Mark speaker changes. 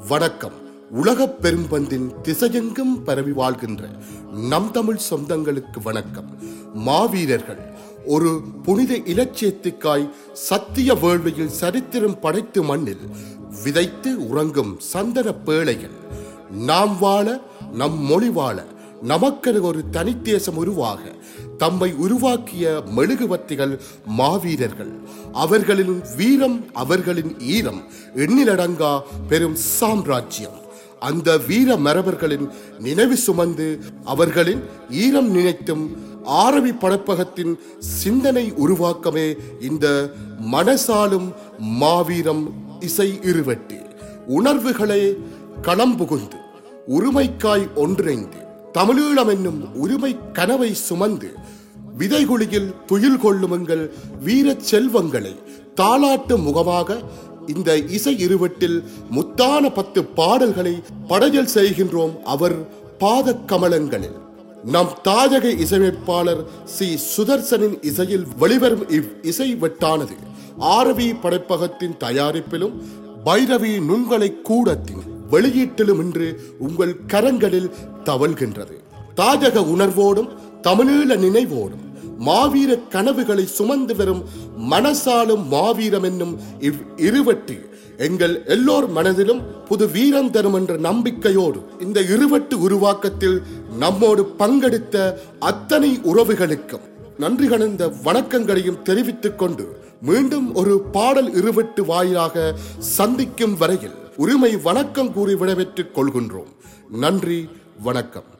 Speaker 1: வணக்கம். உலகப் பெரும்பந்தின் திசையெங்கும் பரவி வாழ்கின்ற நம் தமிழ் சொந்தங்களுக்கு வணக்கம். மாவீரர்கள் ஒரு புனித இலட்சியத்துக்காய் சத்திய வேள்வியில் சரித்திரம் படைத்து மண்ணில் விதைத்து உறங்கும் சந்தன பேழைகள். நாம் வாழ, நம் மொழி வாழ, நமக்கென ஒரு தனித்தேசம் உருவாக தம்மை உருவாக்கிய மெழுகுவர்த்திகள் மாவீரர்கள். அவர்களின் வீரம், அவர்களின் ஈரம் எண்ணிலடங்கா பெரும் சாம்ராஜ்யம். அந்த வீர மரபர்களின் நினைவு சுமந்து அவர்களின் ஈரம் நினைத்தும் ஆரவி படைப்பகத்தின் சிந்தனை உருவாக்கமே இந்த மனசாலும் மாவீரம் இசை இருவெட்டு. உணர்வுகளே களம்புகுந்து உரிமைக்காய் ஒன்றிணைந்து தமிழீழம் என்னும் உரிமை கனவை சுமந்து விதைகுழியில் துயில் கொள்ளும் எங்கள் வீர செல்வங்களை தாலாட்டு முகமாக இந்த இசை இருவட்டில் முத்தான 10 பாடல்களை படையல் செய்கின்றோம். அவர் பாத கமலங்களில் நம் தாயக இசையமைப்பாளர் சி. சுதர்சனின் இசையில் வெளிவரும் இவ் இசை வெட்டானது ஆரவி படைப்பகத்தின் தயாரிப்பிலும் பைரவி நுண்கலை கூடத்தின் வெளியீட்டிலும் இன்று உங்கள் கரங்களில் தவழ்கின்றது. தாயக உணர்வோடும் தமிழீழ நினைவோடும் மாவீர கனவுகளை சுமந்து வரும் மனசாலும் மாவீரம் என்னும் இவ் இருவட்டு எங்கள் எல்லோர் மனதிலும் புது வீரம் தரும் என்ற நம்பிக்கையோடு இந்த இருவட்டு உருவாக்கத்தில் நம்மோடு பங்கெடுத்த அத்தனை உறவுகளுக்கும் நன்றி கலந்த வணக்கங்களையும் தெரிவித்துக் கொண்டு மீண்டும் ஒரு பாடல் இருவட்டு வாயிலாக சந்திக்கும் வரையில் உரிமை வணக்கம் கூறி விடைபெற்றுக் கொள்கின்றோம். நன்றி, வணக்கம்.